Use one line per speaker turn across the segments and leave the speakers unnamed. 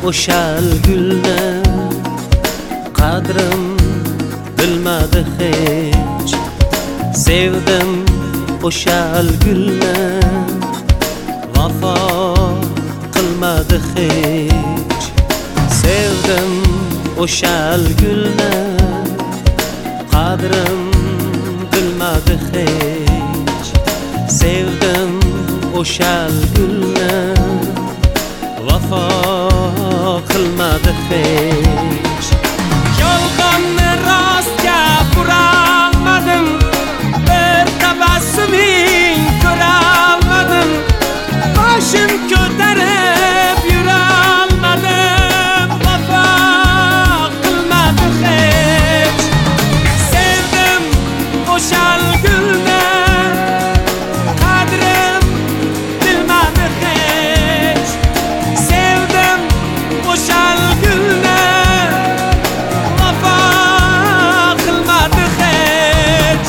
o'shal gulni qadrim bilmadi hech. Sevdim o'shal gulni vafo qilmadi hech. Sevdim o'shal gulni qadrim bilmadi hech. Sevdim o'shal gulni vafo qilmadi hech.
Yolg'onni rostga burolmadim, bir tabassuming ko'rolmadim, boshim ko'tarib yurolmadim, vafo qilmadi hech. Sevdim o'shal gulni qadrim bilmadi hech. Sevdim o'shal gulni vafo qilmadi hech.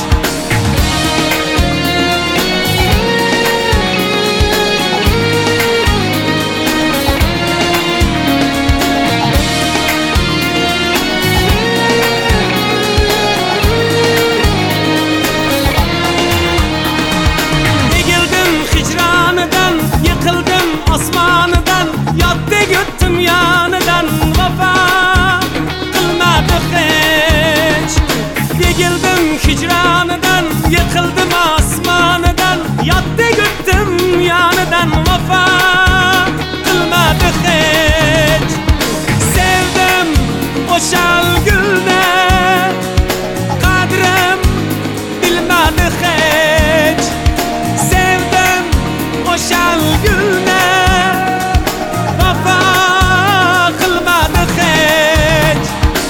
Egildim hicronidan, yiqildim osmonidan, yotdek o'tdim yonidan, vafo qilmadi hech. Egildim hicronidan, yiqildim osmonidan, yotdek o'tdim yonidan, vafo qilmadi hech. Sevdim o'shal gulni qadrim bilmadi hech. Sevdim o'shal gulni vafo qilmadi hech.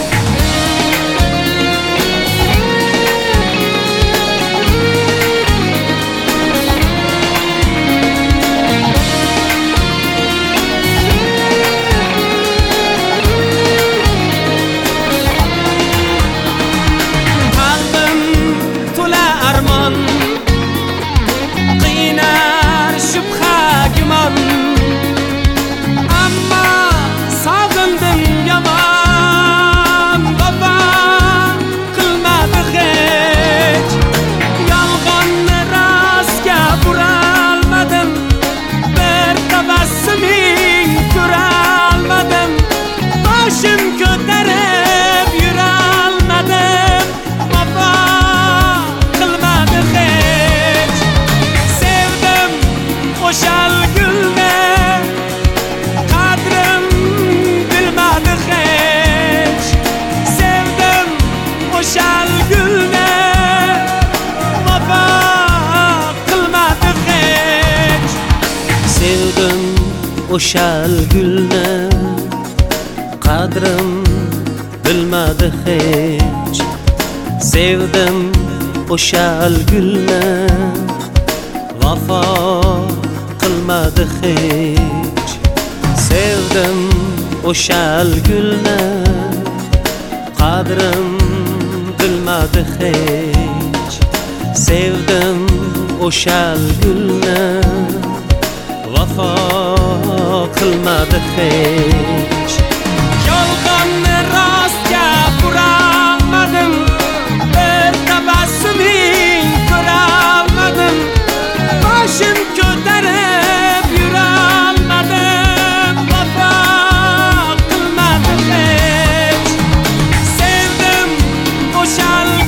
Qalbim to'la armon, qiynar shubha gumon, ammo sog'indim yomon, vafo qilmadi hech. Yolg'onni rostga burolmadim, bir tabassuming ko'rolmadim, boshim ko'tarib yurolmadim, vafo qilmadi hech. Sevdim o'shal gulni qadrim bilmadi hech. Sevdim o'shal gulni vafo qilmadi hech.
Sevdim o'shal gulni qadrim bilmadi hech. Sevdim o'shal gulni vafo qilmadi hech. Sevdim o'shal gulni qadrim bilmadi hech. Sevdim o'shal gulni vafo qilmadi hech.
Yolg'onni rostga burolmadim, bir tabassuming ko'rolmadim, boshim ko'tarib yurolmadim, vafo qilmadi hech. Sevdim o'shal